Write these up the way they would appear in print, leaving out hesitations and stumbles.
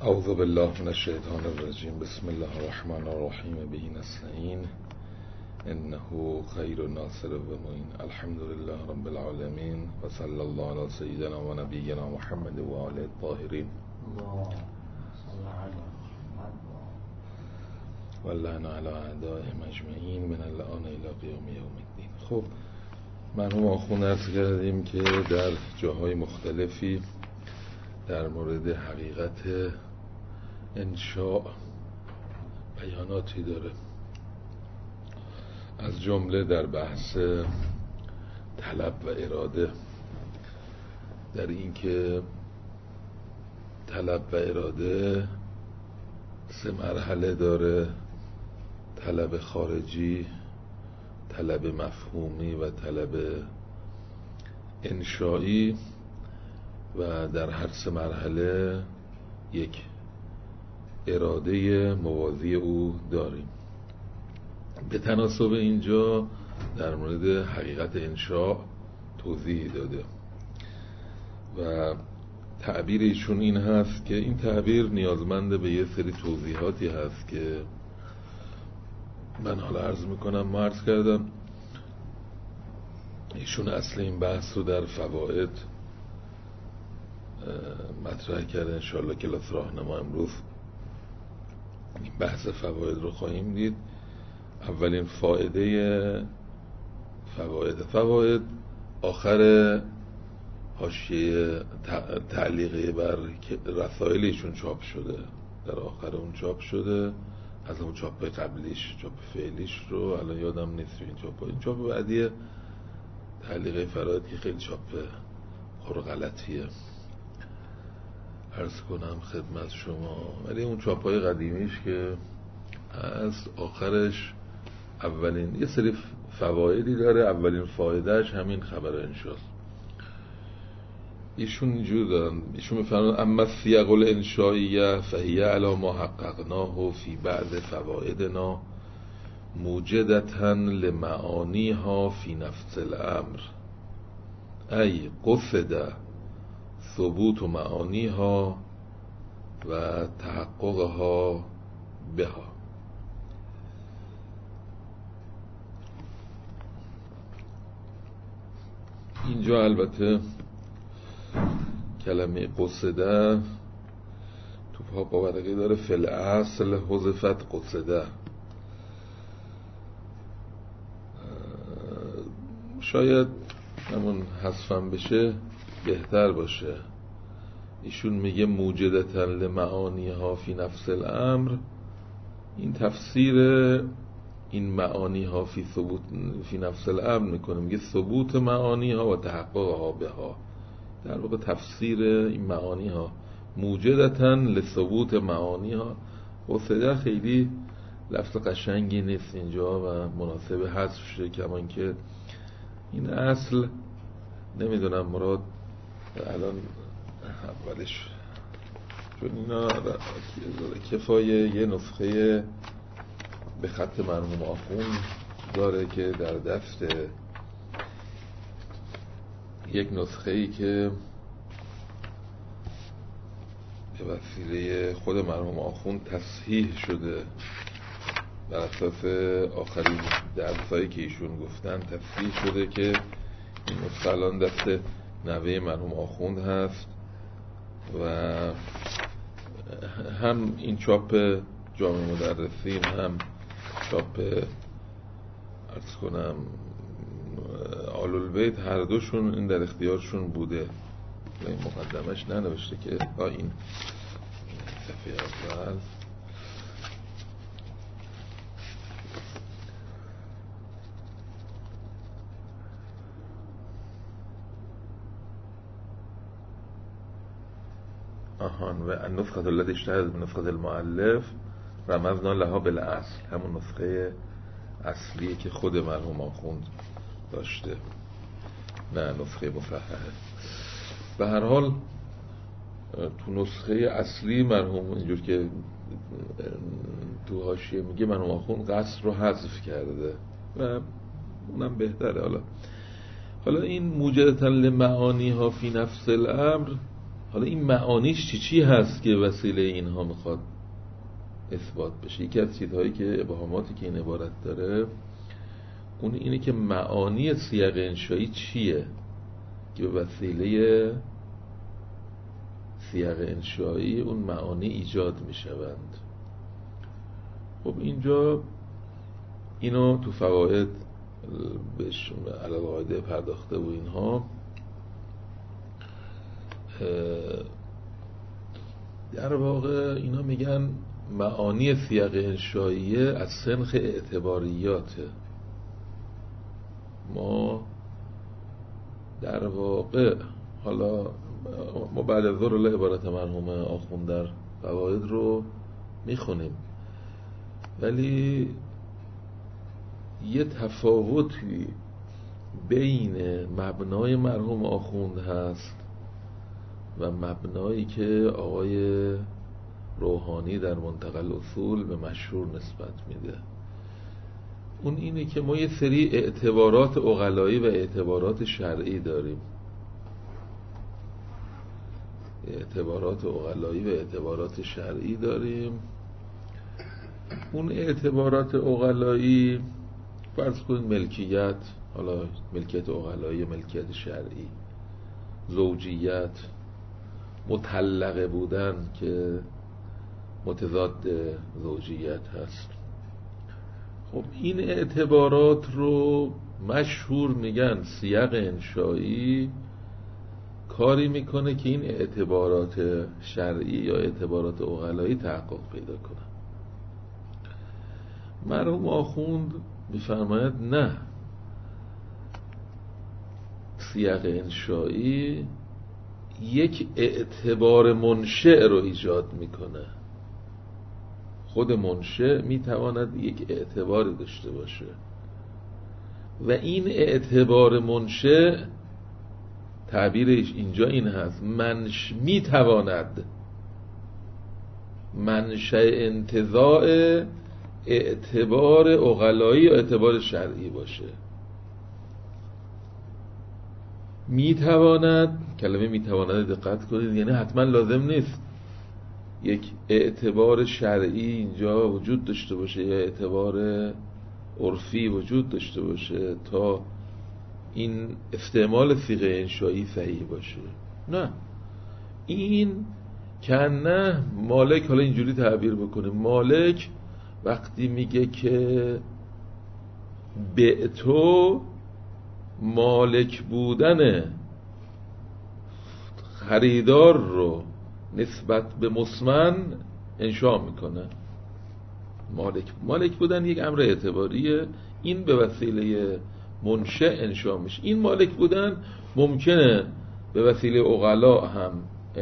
اعوذ بالله من الشیطان الرجیم. بسم الله الرحمن الرحیم. به نستعین انه خیر ناصر و معین. الحمد لله رب العالمین و صلی الله علی سیدنا و نبینا محمد و آله الطاهرین و اللعن علی اعدائهم اجمعین من الان الی قیام یوم الدین. خب مرحوم آخوند عرض کردیم که در جاهای مختلفی در مورد حقیقت انشاء بیاناتی داره، از جمله در بحث طلب و اراده، در این که طلب و اراده 3 مرحله داره: طلب خارجی، طلب مفهومی و طلب انشایی، و در هر 3 مرحله یک اراده موازی او داریم. به تناسب اینجا در مورد حقیقت انشاء توضیح داده و تعبیر ایشون این هست که این تعبیر نیازمند به یه سری توضیحاتی هست که من حالا عرض میکنم. ما عرض کردم ایشون اصل این بحث رو در فوائد مطرح کرده. انشاءالله کلاس راهنما امروز این بحث فواید رو خواهیم دید. اولین فایده فواید آخر حاشیه تعلیقی بر رسائلشون چاپ شده، در آخر اون چاپ شده، از اون چاپ قبلیش، چاپ فعلیش رو الان یادم نیست. این چاپ بعدی تعلیقی فراید که خیلی چاپ غلطیه عرض کنم خدمت شما، ولی اون چاپای قدیمیش که از آخرش اولین یه سری فوایدی داره. اولین فایدهش همین خبر انشاست. ایشون اینجور دارن، ایشون میفرمایند اما سیاق الانشائیه فهی علی ما حققناه فی بعض فوائدنا موجدة لمعانیها فی نفس الامر، ای قصد ثبوت معانیها و تحققها بها. اینجا البته کلمه قصده تو پا باورقی داره، فل اصل حذفت قصده. شاید همون حذفم بشه بهتر باشه. ایشون میگه موجدة لمعانیها فی نفس الامر. این تفسیر این معانیها فی نفس الامر میکنه، میگه ثبوت معانیها و تحققها بها. در واقع تفسیر این معانیها موجدة لثبوت معانیها. قصده خیلی لفظ قشنگی نیست اینجا و مناسب حذف شده، کمان که این اصل نمیدونم مراد الان اولش، چون اینا کفایه یه نسخه به خط مرحوم آخوند داره که در دست، یک نسخه ای که به وسیله خود مرحوم آخوند تصحیح شده بر اساس آخرین درسایی که ایشون گفتن، تصحیح شده که این نسخه الان دست نوه مرحوم آخوند هست و هم این چاپ جامع مدرسین هم چاپ عرض کنم آل البیت، هر دوشون این در اختیارشون بوده. این مقدمش ننوشته که این صفحه اول و النسخه التي اشتهرت من نسخه المؤلف رمزنا لها بالاصل، همون نسخه اصلی که خود مرحوم آخوند داشته، نه نسخه مصححه. به هر حال تو نسخه اصلی مرحوم اینجور که تو حاشیه میگه مرحوم آخوند قصر رو حذف کرده و اونم بهتره. حالا این موجدة لمعانیها فی نفس الامر حالا این معانیش چی هست که وسیله اینها میخواد اثبات بشه؟ یکی از چیزهایی که ابهاماتی که این عبارت داره اون اینه که معانی سیاق انشایی چیه که به وسیله سیاق انشایی اون معانی ایجاد میشوند. خب اینجا اینو تو فواید بهش علاوه قاعده پرداخته و اینها در واقع اینا میگن معانی سیاق انشائیه از سنخ اعتباریاته. ما در واقع حالا ما بعد از ظهر عبارت مرحوم آخوند در فواید رو میخونیم، ولی یه تفاوتی بین مبنای مرحوم آخوند هست و مبنایی که آقای روحانی در منتقى الاصول به مشهور نسبت میده. اون اینه که ما یه سری اعتبارات عقلایی و اعتبارات شرعی داریم. اعتبارات عقلایی و اعتبارات شرعی داریم. اون اعتبارات عقلایی فرض کنید ملکیت، حالا ملکیت عقلایی، ملکیت شرعی، زوجیت، مطلقه بودن که متضاد زوجیت هست. خب این اعتبارات رو مشهور میگن سیاق انشایی کاری میکنه که این اعتبارات شرعی یا اعتبارات عقلایی تحقق پیدا کنه. مرحوم آخوند میفرماید نه، سیاق انشایی یک اعتبار منشأ رو ایجاد میکنه. خود منشأ میتواند یک اعتباری داشته باشه و این اعتبار منشأ تعبیرش اینجا این هست میتواند منشأ انتزاع اعتبار عقلایی یا اعتبار شرعی باشه. میتواند، کلمه میتواند دقت کنید، یعنی حتما لازم نیست یک اعتبار شرعی اینجا وجود داشته باشه یا اعتبار عرفی وجود داشته باشه تا این استعمال صیغه انشایی صحیح باشه. نه، این کنه مالک، حالا اینجوری تعبیر بکنه، مالک وقتی میگه که به تو مالک بودن خریدار رو نسبت به مسمن انشا میکنه. مالک بودن یک امر اعتباریه، این به وسیله منشأ انشا میشه. این مالک بودن ممکنه به وسیله عقلا هم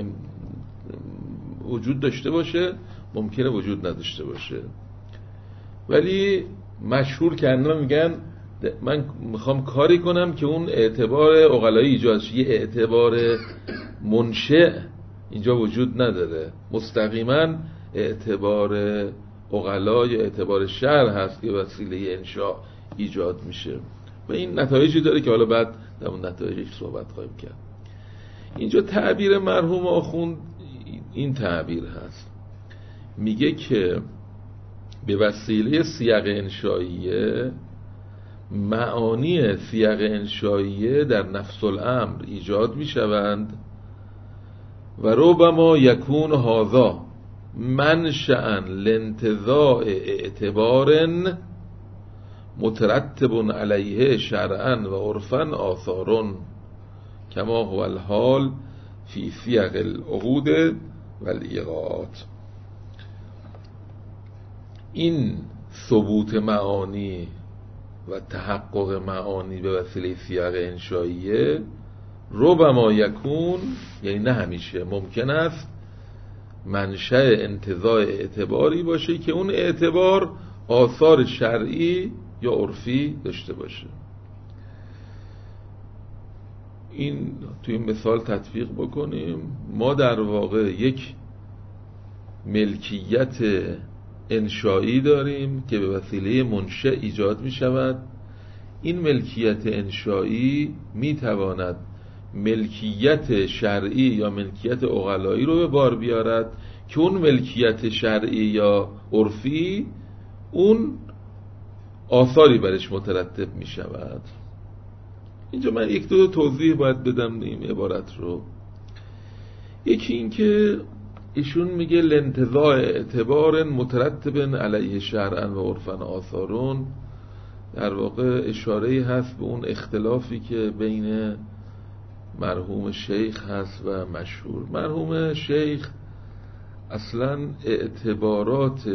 وجود داشته باشه، ممکنه وجود نداشته باشه، ولی مشهور کردن میگن من میخوام کاری کنم که اون اعتبار عقلایی ایجاد شه. یه اعتبار منشأ اینجا وجود نداره، مستقیما اعتبار عقلا یا اعتبار شرع هست که وسیله انشاء ایجاد میشه و این نتایجی داره که حالا بعد در اون نتایجش صحبت خواهیم کرد. اینجا تعبیر مرحوم آخوند این تعبیر هست، میگه که به وسیله سیاق انشائیه معانی سیاق انشائیه در نفس الامر ایجاد میشوند و ربما یکون هذا منشأ لانتزاع اعتبار مترتب علیه شرعا و عرفا آثار کما هو الحال فی سیاق العقود و الایقاعات. این ثبوت معانی و تحقق معانی به وسیله سیاق انشائیه ربما یکون، یعنی نه همیشه، ممکن است منشأ انتزاع اعتباری باشه که اون اعتبار آثار شرعی یا عرفی داشته باشه. این توی این مثال تطبیق بکنیم. ما در واقع یک ملکیت انشایی داریم که به وسیله منشأ ایجاد می شود. این ملکیت انشایی می تواند ملکیت شرعی یا ملکیت عقلایی رو به بار بیارد که اون ملکیت شرعی یا عرفی اون آثاری برش مترتب می شود. اینجا من یک دو توضیح باید بدم این عبارت رو. یکی این که ایشون میگه لانتزاع اعتبار مترتب علیه شرعا و عرفا آثارون، در واقع اشاره‌ای هست به اون اختلافی که بین مرحوم شیخ هست و مشهور. مرحوم شیخ اصلا اعتبارات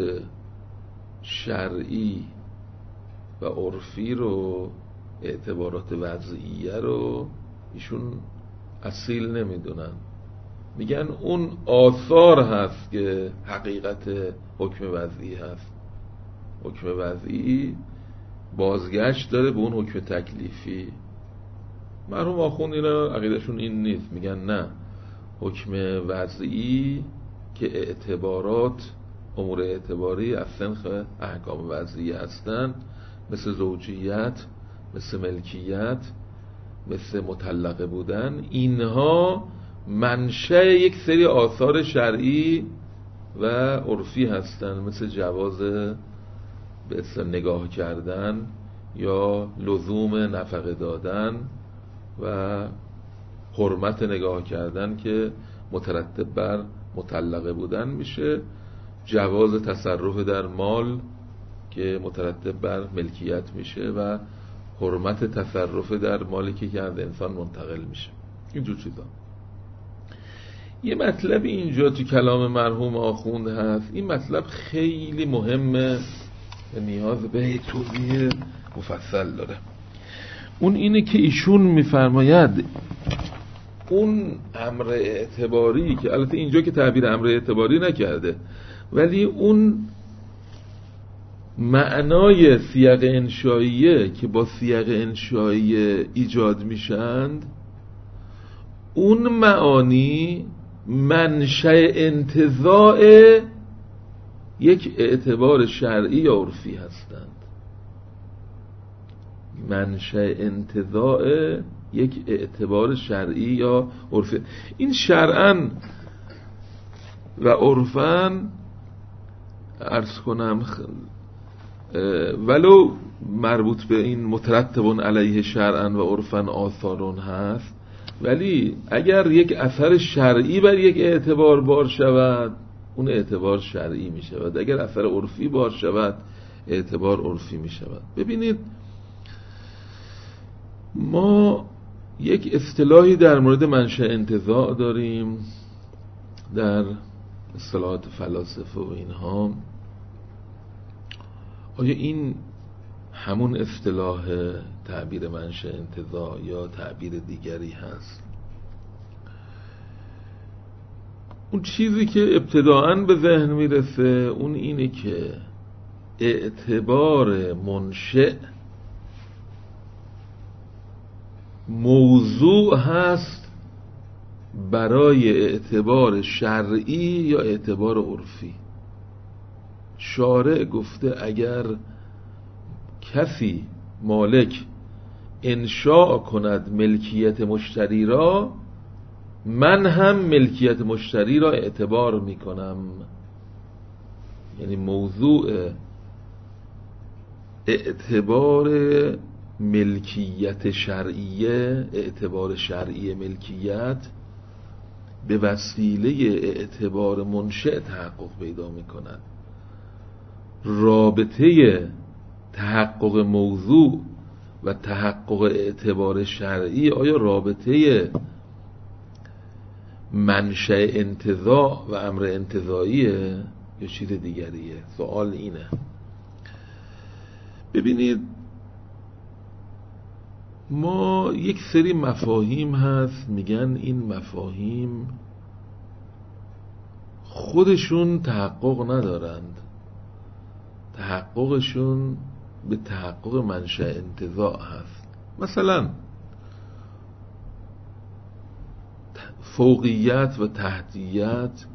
شرعی و عرفی رو، اعتبارات وضعیه رو ایشون اصیل نمیدونن، میگن اون آثار هست که حقیقت حکم وضعی هست. حکم وضعی بازگشت داره به اون حکم تکلیفی. مرحوم آخوند اینا عقیدشون این نیست، میگن نه، حکم وضعی که اعتبارات امور اعتباری از سنخ احکام وضعی هستن، مثل زوجیت، مثل ملکیت، مثل مطلقه بودن، اینها منشأ یک سری آثار شرعی و عرفی هستن، مثل جواز به اصطلاح نگاه کردن یا لزوم نفقه دادن و حرمت نگاه کردن که مترتب بر مطلقه بودن میشه، جواز تصرف در مال که مترتب بر ملکیت میشه و حرمت تصرف در مالی که از انسان منتقل میشه. اینجور چیزا. یه مطلب اینجا تو کلام مرحوم آخوند هست، این مطلب خیلی مهمه، نیاز به توضیح مفصل داره. اون اینه که ایشون میفرماید اون امر اعتباری که البته اینجا که تعبیر امر اعتباری نکرده، ولی اون معنای سیاق انشائیه که با سیاق انشائیه ایجاد میشند، اون معانی منشأ انتزاع یک اعتبار شرعی یا عرفی هستند. منشأ انتزاع یک اعتبار شرعی یا عرفی. این شرعاً و عرفاً عرض کنم ولو مربوط به این مترتبون علیه شرعاً و عرفاً آثارون هست، ولی اگر یک اثر شرعی بر یک اعتبار بار شود، اون اعتبار شرعی می شود. اگر اثر عرفی بار شود، اعتبار عرفی می شود. ببینید ما یک اصطلاحی در مورد منشأ انتزاع داریم در اصطلاحات فلاسفه و اینها. آیا این همون اصطلاح تعبیر منشأ انتزاع یا تعبیر دیگری هست؟ اون چیزی که ابتداءً به ذهن میرسه اون اینه که اعتبار منشأ موضوع هست برای اعتبار شرعی یا اعتبار عرفی. شارع گفته اگر کسی مالک انشاء کند ملکیت مشتری را، من هم ملکیت مشتری را اعتبار میکنم. یعنی موضوع اعتبار ملکیت شرعیه، اعتبار شرعی ملکیت به وسیله اعتبار منشأ تحقق پیدا میکند. رابطه تحقق موضوع و تحقق اعتبار شرعی آیا رابطه منشأ انتزاع و امر انتزاعیه یا چیز دیگریه؟ سوال اینه. ببینید ما یک سری مفاهیم هست میگن این مفاهیم خودشون تحقق ندارند، تحققشون به تحقق منشأ انتزاع هست. مثلا فوقیت و تحتیت،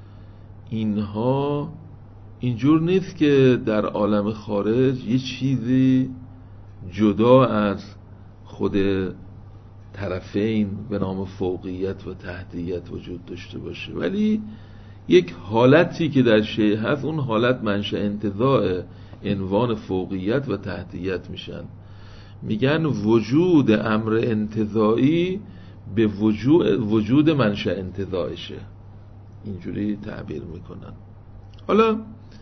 اینها اینجور نیست که در عالم خارج یه چیزی جدا از خود طرفین به نام فوقیت و تحتیت وجود داشته باشه، ولی یک حالتی که در شیء هست، اون حالت منشأ انتزاع عنوان فوقیت و تحتیت میشن. میگن وجود امر انتزاعی به وجود منشأ انتزاعشه، اینجوری تعبیر میکنن. حالا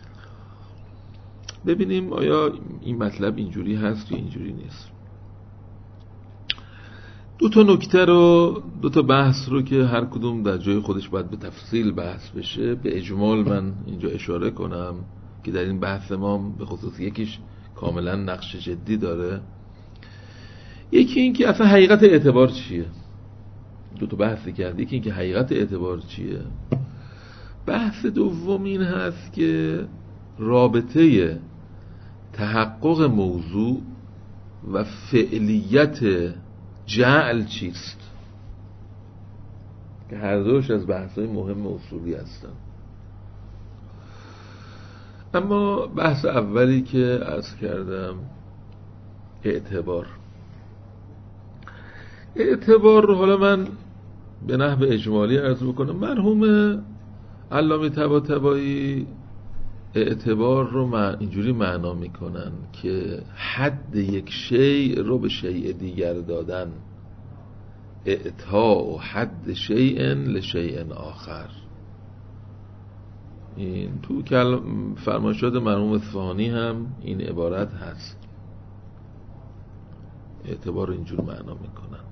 ببینیم آیا این مطلب اینجوری هست یا اینجوری نیست. دو تا بحث رو که هر کدوم در جای خودش باید به تفصیل بحث بشه، به اجمال من اینجا اشاره کنم که در این بحث ما به خصوص یکیش کاملا نقش جدی داره. یکی این که اصلا حقیقت اعتبار چیه. دو تا بحثی کرد، یکی این که حقیقت اعتبار چیه. بحث دوم این هست که رابطه تحقق موضوع و فعلیت جعل چیست، که هر دوش از بحث‌های مهم اصولی هستن. اما بحث اولی که عرض کردم، اعتبار رو حالا من به نحو اجمالی عرض بکنم. مرحوم علامه طباطبایی اعتبار رو اینجوری معنا میکنن که حد یک شیء رو به شیء دیگر دادن، اعطاء حد شیء لشیء آخر. این تو فرمایشات مرحوم اصفهانی هم این عبارت هست. اعتبار رو اینجور معنا میکنن.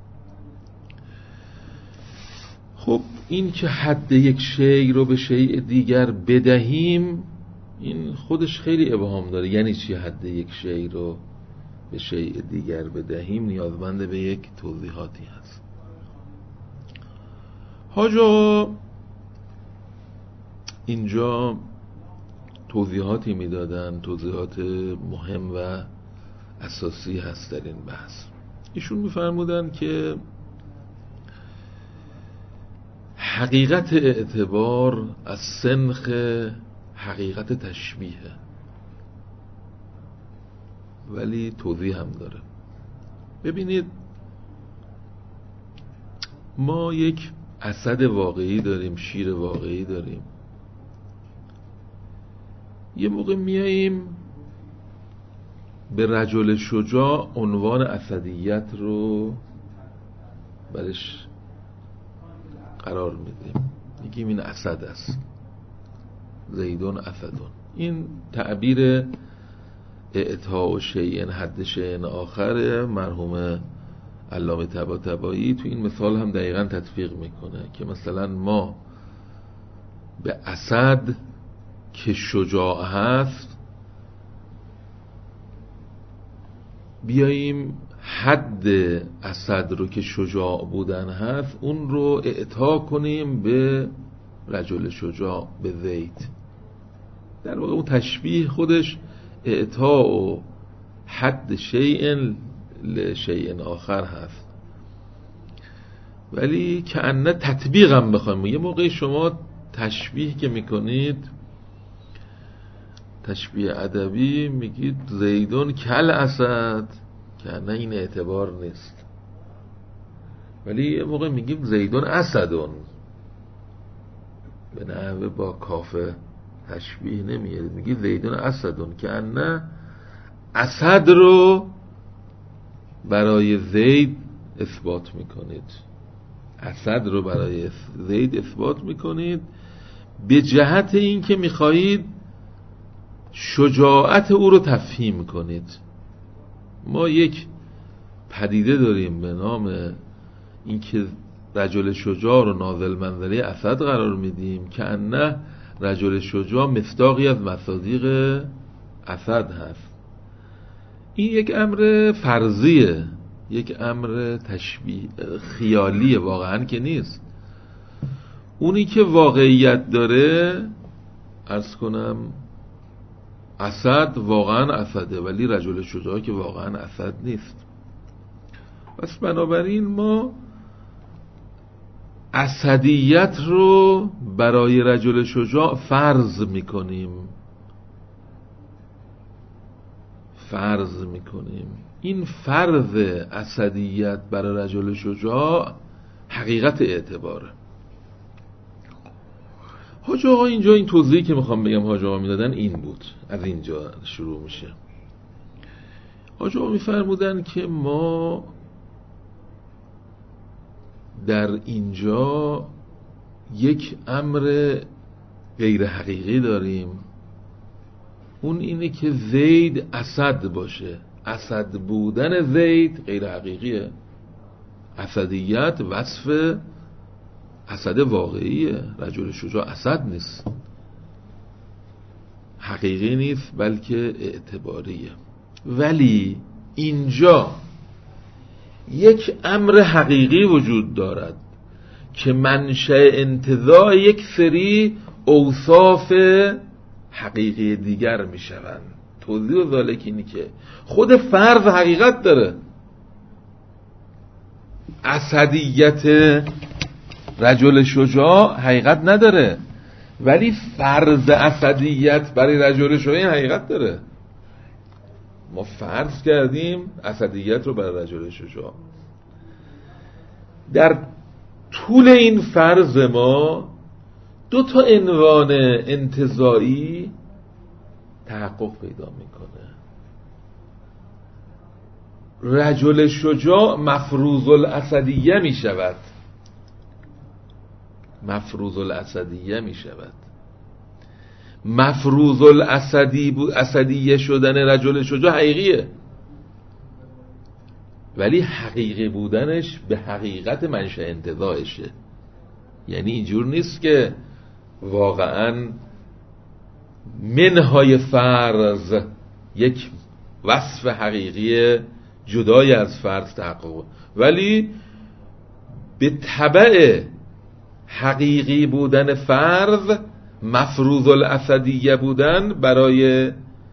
خب این که حد یک شیء رو به شیء دیگر بدهیم، این خودش خیلی ابهام داره. یعنی چی حد یک شیء رو به شیء دیگر بدهیم؟ نیازمند به یک توضیحاتی هست. حاج آقا اینجا توضیحاتی میدادن، توضیحات مهم و اساسی هست در این بحث. ایشون میفرمودن که حقیقت اعتبار از سنخ حقیقت تشبیهه، ولی توضیح هم داره. ببینید ما یک اسد واقعی داریم، شیر واقعی داریم. یه موقع میاییم به رجل شجاع عنوان اسدیت رو برش قرار میدیم، میگیم این اسد است، زیدون اسدون. این تعبیر اعطاء شیء حد شیء آخر مرحوم علامه طباطبایی تو این مثال هم دقیقاً تطبیق میکنه که مثلا ما به اسد که شجاع هست بیاییم حد اسد رو که شجاع بودن هست اون رو اعطا کنیم به رجل شجاع، به زید. در واقع اون تشبیه خودش اعطاء و حد شیء لشیء آخر هست، ولی کأنه تطبیق هم بخوایم. یه موقعی شما تشبیه که میکنید، تشبیه ادبی، میگید زیدون کل اسد، کأنه این اعتبار نیست. ولی یه موقع میگیم زیدون اسدون، به نحوه با کافه تشبیه نمیاد، میگی زیدون اسدون، کأنه اسد رو برای زید اثبات میکنید، اسد رو برای زید اثبات میکنید به جهت این که میخواهید شجاعت او رو تفهیم کنید. ما یک پدیده داریم به نام این که رجل شجاع رو نازل منزله اسد قرار میدیم که انه رجل شجاع مصداقی از مصادیق اسد هست. این یک امر فرضیه، یک امر تشبیه خیالیه، واقعا که نیست. اونی که واقعیت داره، عرض کنم اسد واقعا اسده، ولی رجل شجاع که واقعا اسد نیست. پس بنابراین ما اسدیت رو برای رجل شجاع فرض میکنیم، فرض میکنیم این فرض اسدیت برای رجل شجاع حقیقت اعتباره. حاج آقا اینجا این توضیحی که میخوام بگم حاج آقا میدادن این بود، از اینجا شروع میشه. حاج آقا میفرمودن که ما در اینجا یک امر غیر حقیقی داریم، اون اینه که زید اسد باشه. اسد بودن زید غیر حقیقیه. اسدیت وصف اسد واقعیه، رجل شجاع اسد نیست، حقیقی نیست بلکه اعتباریه. ولی اینجا یک امر حقیقی وجود دارد که منشأ انتزاع یک سری اوصاف حقیقی دیگر می شوند. توضیح و ذالک اینی که خود فرض حقیقت داره. اسدیت رجل شجاع حقیقت نداره، ولی فرض اسدیت برای رجل شجاع حقیقت داره. ما فرض کردیم اسدیت رو برای رجل شجاع. در طول این فرض ما دو تا عنوان انتزاعی تحقق پیدا میکنه. رجل شجاع مفروض الاسدیه می شود. مفروض الاسدیه می شود. مفروض الاسدیه شدن رجل شجاع حقیقیه، ولی حقیقی بودنش به حقیقت منشأ انتزاعشه. یعنی اینجور نیست که واقعا منهای فرض یک وصف حقیقی جدای از فرض تحقق، ولی به تبع حقیقی بودن فرض مفروض الاسدیه بودن برای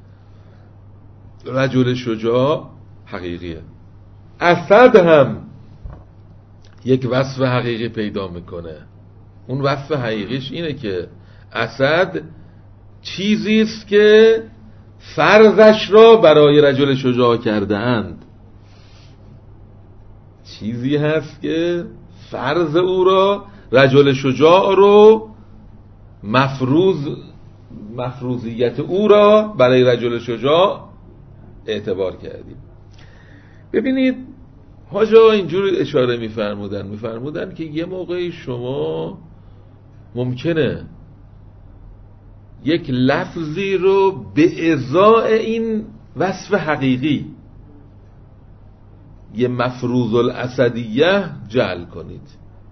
رجل شجاع حقیقیه. اسد هم یک وصف حقیقی پیدا میکنه. اون وصف حقیقیش اینه که اسد چیزی است که فرضش را برای رجل شجاع کرده اند. چیزی هست که فرض او را، رجل شجاع رو، مفروضیت او را برای رجل شجاع اعتبار کردیم. ببینید حاج آقا اینجور اشاره میفرمودن که یه موقعی شما ممکنه یک لفظی رو به ازای این وصف حقیقی یه مفروض الاسدیه جعل کنید.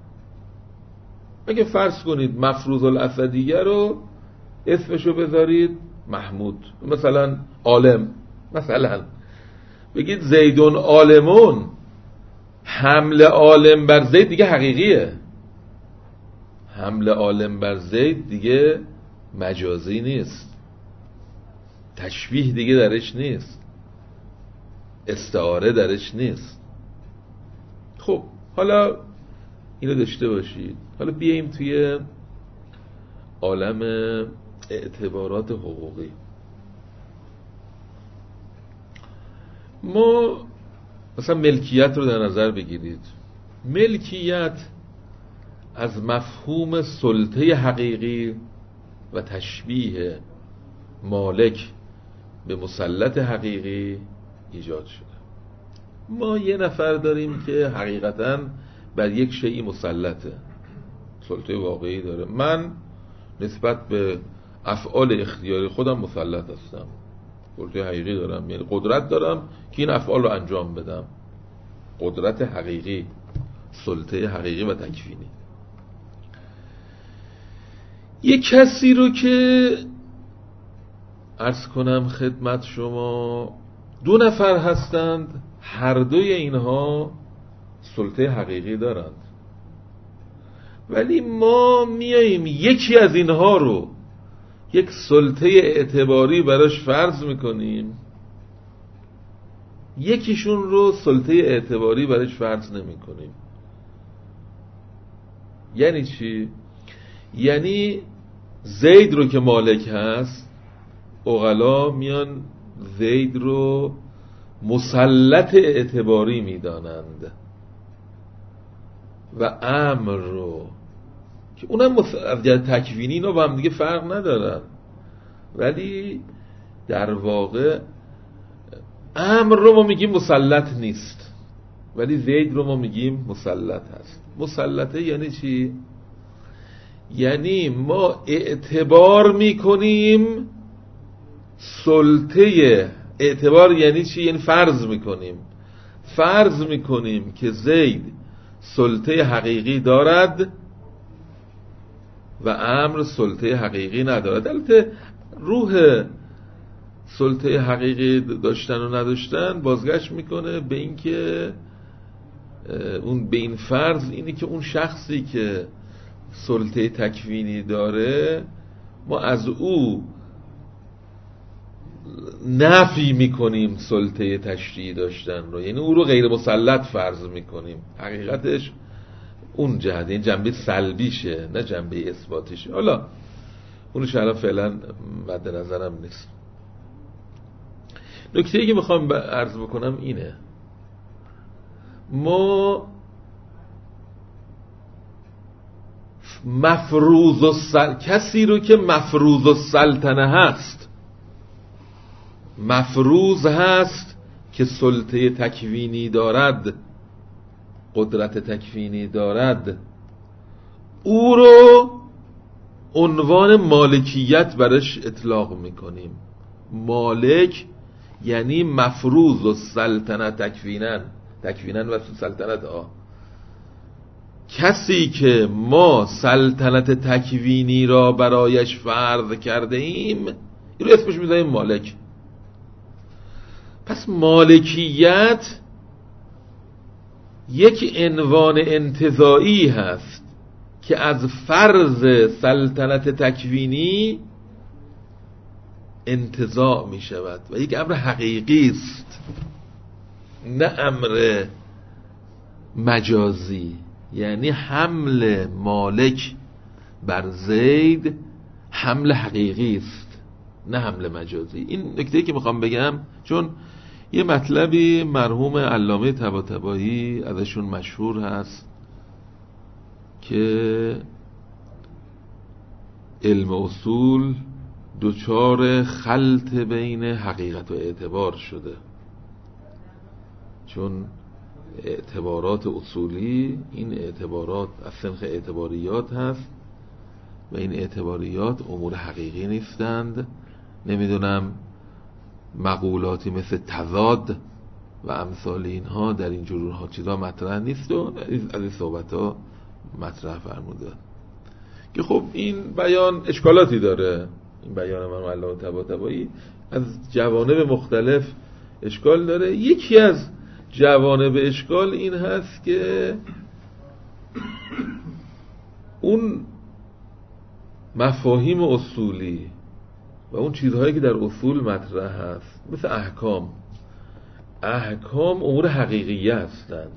اگه فرض کنید مفروض الاسدیه رو اسمشو بذارید محمود، مثلا عالم، مثلا بگید زیدون عالمون، حمل عالم بر زید دیگه حقیقیه. حمل عالم بر زید دیگه مجازی نیست، تشبیه دیگه درش نیست، استعاره درش نیست. خب حالا اینو داشته باشید. حالا بیاییم توی عالم اعتبارات حقوقی. ما مثلا ملکیت رو در نظر بگیرید. ملکیت از مفهوم سلطه حقیقی و تشبیه مالک به مسلط حقیقی ایجاد شده. ما یه نفر داریم که حقیقتاً بر یک شیئی مسلطه، سلطه واقعی داره. من نسبت به افعال اختیاری خودم مسلط هستم، سلطه حقیقی دارم، یعنی قدرت دارم که این افعال رو انجام بدم. قدرت حقیقی، سلطه حقیقی و تکوینی. یک کسی رو که عرض کنم خدمت شما دو نفر هستند، هر دوی اینها سلطه حقیقی دارند، ولی ما میاییم یکی از اینها رو یک سلطه اعتباری براش فرض میکنیم، یکیشون رو سلطه اعتباری براش فرض نمیکنیم. یعنی چی؟ یعنی زید رو که مالک هست، عقلا میان زید رو مسلط اعتباری میدانند و امر رو که اونم از جهت تکوینی اینا با هم دیگه فرق ندارن، ولی در واقع امر رو ما میگیم مسلط نیست ولی زید رو ما میگیم مسلط هست. مسلطه یعنی چی؟ یعنی ما اعتبار میکنیم سلطه. اعتبار یعنی چی؟ یعنی فرض میکنیم که زید سلطه حقیقی دارد و امر سلطه حقیقی ندارد. البته روح سلطه حقیقی داشتن و نداشتن بازگشت میکنه به این که اون به این فرض اینه که اون شخصی که سلطه تکوینی داره ما از او نفی میکنیم سلطه تشریعی داشتن رو، یعنی او رو غیر مسلط فرض میکنیم. حقیقتش اون جهت، این جنبه سلبیشه نه جنبه اثباتیشه. حالا اونش الان فعلا مد نظرم نیست. نکته‌ای که میخوام عرض بکنم اینه، ما کسی رو که مفروض السلطنه هست، مفروض هست که سلطه تکوینی دارد، قدرت تکوینی دارد، او رو عنوان مالکیت برش اطلاق میکنیم. مالک یعنی مفروض السلطنه تکوینن و سلطنت کسی که ما سلطنت تکوینی را برایش فرض کرده ایم این رو اسمش میذاریم مالک. پس مالکیت یک عنوان انتزاعی هست که از فرض سلطنت تکوینی انتزاع می شود و یک امر حقیقی است، نه امر مجازی. یعنی حمل مالک بر زید حمل حقیقی است نه حمل مجازی. این نکته‌ای که میخوام بگم، چون یه مطلبی مرحوم علامه طباطبایی ازشون مشهور هست که علم اصول دچار خلط بین حقیقت و اعتبار شده، چون اعتبارات اصولی این اعتبارات از سنخ اعتباریات هست و این اعتباریات امور حقیقی نیستند. نمیدونم مقولاتی مثل تضاد و امثال اینها در این جورها چیزا مطرح نیست و از این صحبت ها مطرح فرموده که خب این بیان اشکالاتی داره. این بیان مرحوم علامه طباطبایی از جوانب مختلف اشکال داره. یکی از جوانب اشکال این هست که اون مفاهیم اصولی و اون چیزهایی که در اصول مطرح هست مثل احکام امور حقیقیه هستند،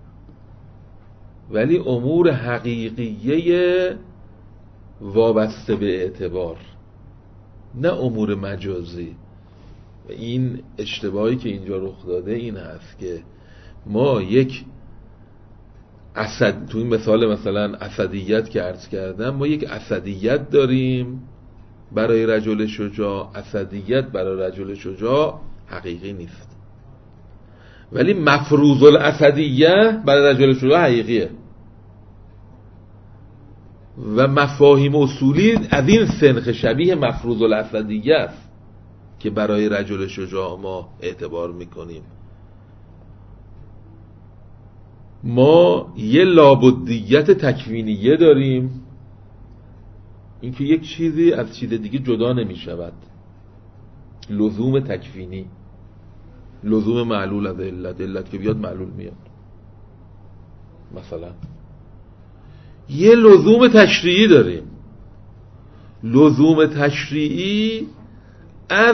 ولی امور حقیقیه وابسته به اعتبار، نه امور مجازی. و این اشتباهی که اینجا رخ داده این هست که ما یک تو این مثلا اسدیت که عرض کردم، ما یک اسدیت داریم برای رجل شجاع. اسدیت برای رجل شجاع حقیقی نیست، ولی مفروض الاسدیه برای رجل شجاع حقیقیه و مفاهیم اصولی از این سنخ شبیه مفروض الاسدیه است که برای رجل شجاع ما اعتبار میکنیم. ما یه لابدیت تکوینیه داریم، اینکه یک چیزی از چیز دیگه جدا نمی شود. لزوم تکوینی، لزوم معلول از علت که بیاد معلول میاد. مثلا یه لزوم تشریعی داریم. لزوم تشریعی از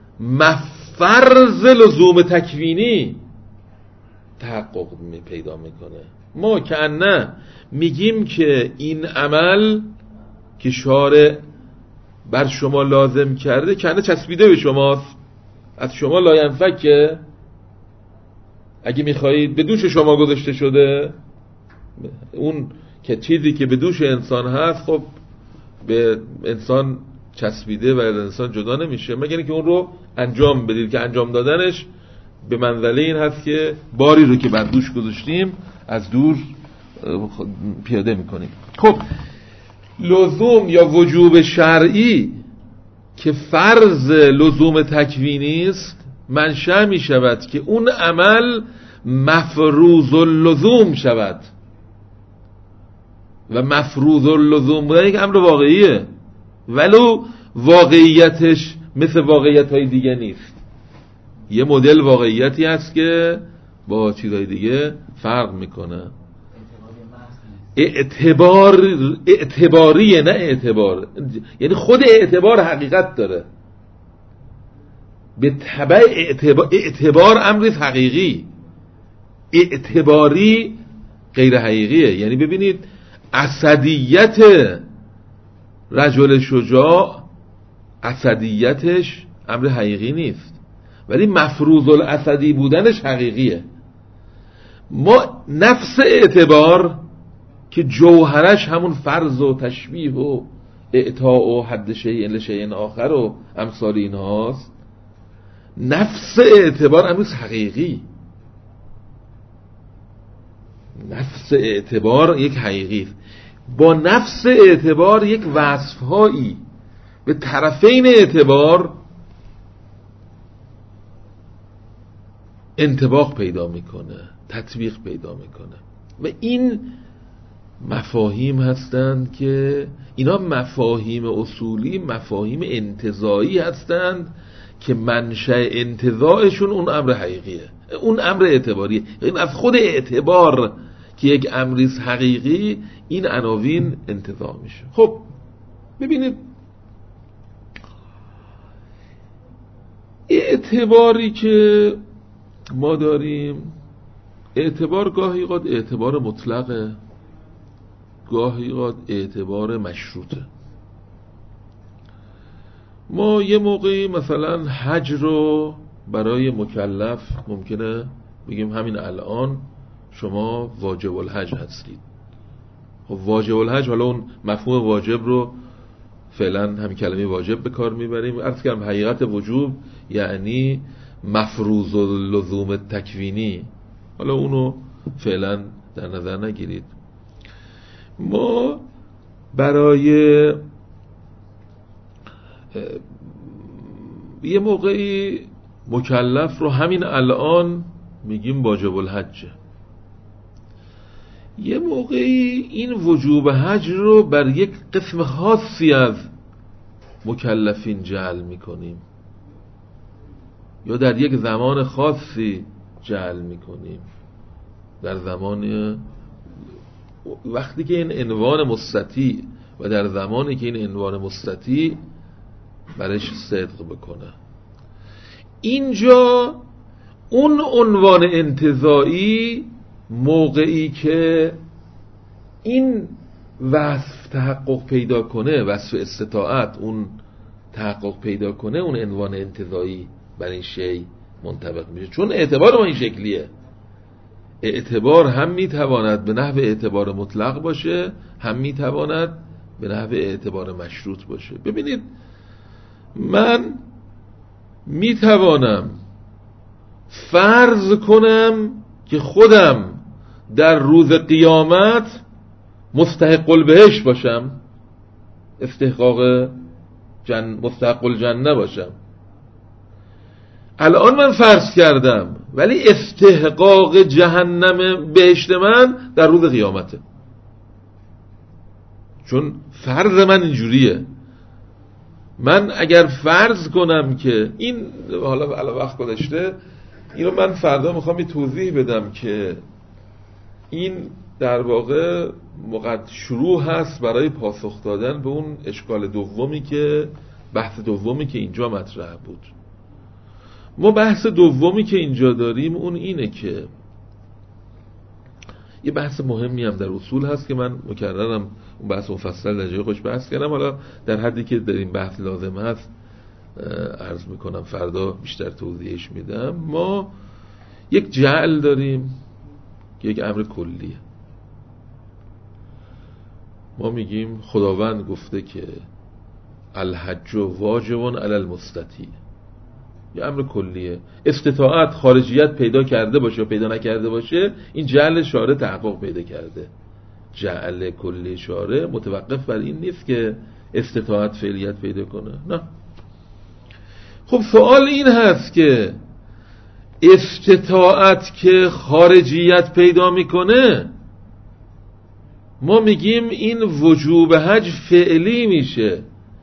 فرض لزوم تکوینی تحقق پیدا میکنه. ما کنه میگیم که این عمل که شارع بر شما لازم کرده کنه چسبیده به شماست، از شما لاینفکه، اگه میخواهید به دوش شما گذاشته شده، اون که چیزی که به دوش انسان هست خب به انسان چسبیده و انسان جدا نمیشه، مگر اینکه اون رو انجام بدید که انجام دادنش به منزله این هست که باری رو که بر دوش گذاشتیم از دور پیاده میکنیم. خب لزوم یا وجوب شرعی که فرض لزوم تکوینی است منشأ می شود که اون عمل مفروض اللزوم شود، و مفروض اللزوم بودن یک امر واقعیه، ولو واقعیتش مثل واقعیت های دیگه نیست. یه مدل واقعیتی هست که با چیزهای دیگه فرق میکنه. اعتباریه نه اعتبار، یعنی خود اعتبار حقیقت داره، به تبع اعتبار امر حقیقی، اعتباری غیر حقیقیه. یعنی ببینید اسدیت رجل شجاع اسدیتش امر حقیقی نیست، ولی مفروض الاسدی بودنش حقیقیه. ما نفس اعتبار که جوهرش همون فرض و تشبیه و اعطاء و حد شیء لشیء آخر و امثال اینهاست، نفس اعتبار امر حقیقی، نفس اعتبار یک حقیقی، با نفس اعتبار یک وصفهایی به طرفین اعتبار انطباق پیدا میکنه، تطبیق پیدا میکنه. و این مفاهیم هستند که اینا مفاهیم اصولی، مفاهیم انتزاعی هستند که منشأ انتزاعشون اون امر حقیقیه، اون امر اعتباریه. این از خود اعتبار که یک امریز حقیقی این عناوین انتزاع میشه. خب ببینید اعتباری که ما داریم، اعتبار گاهی قد اعتبار مطلقه، گاهی قد اعتبار مشروطه. ما یه موقعی مثلا حج رو برای مکلف ممکنه بگیم همین الان شما واجب الحج هستید. خب واجب الحج، حالا اون مفهوم واجب رو فعلا همین کلمه واجب به کار میبریم. عرض کردم حقیقت وجوب یعنی مفروض اللزوم تکوینی، حالا اونو فعلا در نظر نگیرید. ما برای یه موقعی مکلف رو همین الان میگیم واجب الحجه، یه موقعی این وجوب حج رو بر یک قسم خاصی از مکلفین جعل میکنیم یا در یک زمان خاصی جعل میکنیم، در زمان وقتی که این عنوان مستطیع و در زمانی که این عنوان مستطیع برش صدق بکنه. اینجا اون عنوان انتزاعی موقعی که این وصف تحقق پیدا کنه، وصف استطاعت اون تحقق پیدا کنه، اون عنوان انتزاعی بر این شی منطبق میشه. چون اعتبار ما این شکلیه، اعتبار هم میتواند به نحو اعتبار مطلق باشه، هم میتواند به نحو اعتبار مشروط باشه. ببینید من میتوانم فرض کنم که خودم در روز قیامت مستحق البهشت باشم، مستحق الجنه باشم. الان من فرض کردم، ولی استحقاق جهنم بهشت من در روز قیامته، چون فرض من اینجوریه. من اگر فرض کنم که این حالا وقت گذشته، اینو من فردا میخوام یه توضیح بدم که این در واقع شروع هست برای پاسخ دادن به اون اشکال دومی که بحث دومی که اینجا مطرح بود. ما بحث دومی که اینجا داریم اون اینه که یه بحث مهمی هم در اصول هست که من مکررم اون بحث مفصل در جای خوش بحث کردم، حالا در حدی که در این بحث لازم هست عرض میکنم، فردا بیشتر توضیحش میدم. ما یک جعل داریم که یک امر کلیه. ما میگیم خداوند گفته که الحج واجب علی المستطیع، یه امر کلیه. استطاعت خارجیت پیدا کرده باشه یا پیدا نکرده باشه، این جعل شارع تحقق پیدا کرده. جعل کلی شارع متوقف بر این نیست که استطاعت فعلیت پیدا کنه، نه. خب سوال این هست که استطاعت که خارجیت پیدا میکنه، ما میگیم این وجوب حج فعلی میشه.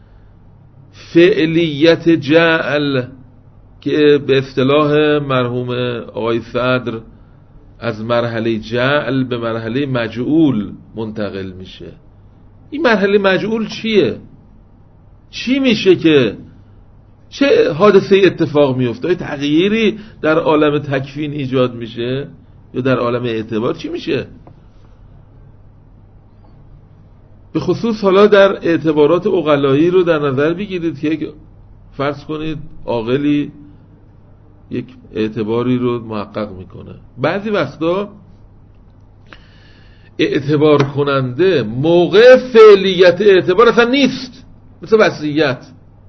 فعلیت جعل که به اصطلاح مرحوم آقای صدر از مرحله جعل به مرحله مجعول منتقل میشه. این مرحله مجعول چیه؟ چی میشه که چه حادثه اتفاق میفته؟ تغییری در عالم تکوین ایجاد میشه یا در عالم اعتبار چی میشه؟ به خصوص حالا در اعتبارات عقلایی رو در نظر بگیرید که یک فرض کنید عاقلی یک اعتباری رو محقق میکنه. بعضی وقتا اعتبار کننده موقع فعلیت اعتبار اصلا نیست، مثل وصیت.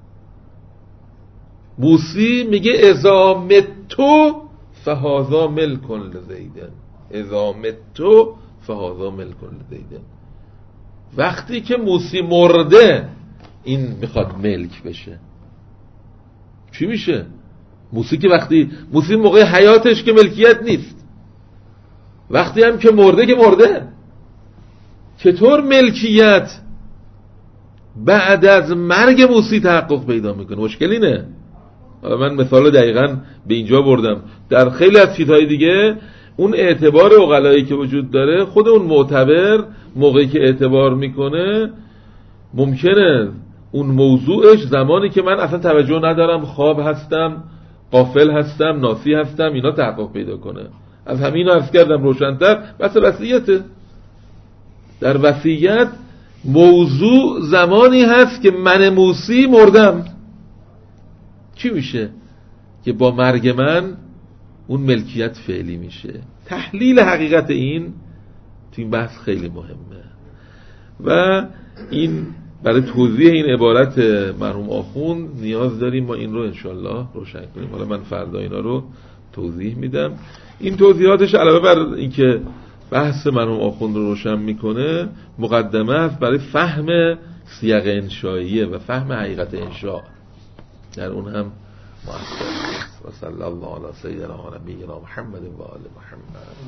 موسی میگه اذا متو فهذا ملک لزیدن، اذا متو فهذا ملک لزیدن. وقتی که موسی مرده این میخواد ملک بشه. چی میشه؟ موسی که وقتی موسی موقع حیاتش که ملکیت نیست، وقتی هم که مرده که مرده. چطور ملکیت بعد از مرگ موسی تحقق پیدا میکنه؟ مشکل اینه. من مثال دقیقاً به اینجا بردم. در خیلی از چیزهای دیگه اون اعتبار عقلایی که وجود داره، خود اون معتبر موقعی که اعتبار میکنه ممکنه اون موضوعش زمانی که من اصلا توجه ندارم، خواب هستم، غافل هستم، ناسی هستم، اینا تحقق پیدا کنه. از همین عرض کردم روشن‌تر بس وصیته. در وصیت موضوع زمانی هست که من موسی مردم. چی میشه؟ که با مرگ من اون ملکیت فعلی میشه. تحلیل حقیقت این تو این بحث خیلی مهمه و این برای توضیح این عبارت مرحوم آخوند نیاز داریم ما این رو انشالله روشن کنیم. حالا من فردا اینا رو توضیح میدم. این توضیحاتش علاوه بر اینکه بحث مرحوم آخوند رو روشن میکنه، مقدمه است برای فهم سیاق انشائیه و فهم حقیقت انشاء در اون هم مؤثر است. و صلی الله علی سیدنا و نبینا محمد و آل محمد.